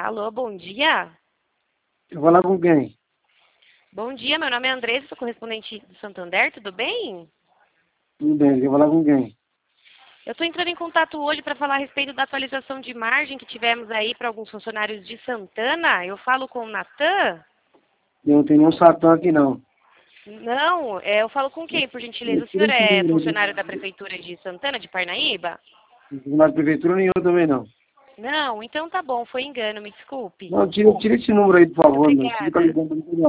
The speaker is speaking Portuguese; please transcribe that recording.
Alô, bom dia. Eu vou lá com quem? Bom dia, meu nome é Andressa, sou correspondente do Santander, tudo bem? Tudo bem, eu vou lá com quem? Eu estou entrando em contato hoje para falar a respeito da atualização de margem que tivemos aí para alguns funcionários de Santana. Eu falo com o Natan? Eu não tenho nenhum Satã aqui não. Não, eu falo com quem, por gentileza? O senhor Tira esse é número aí. funcionário da Prefeitura de Santana, de Parnaíba? Não tenho mais prefeitura nenhuma também não. Não, então tá bom, foi engano, me desculpe. Não, tira esse número aí, por Muito favor, meu. Você fica obrigada. ligando pra mim toda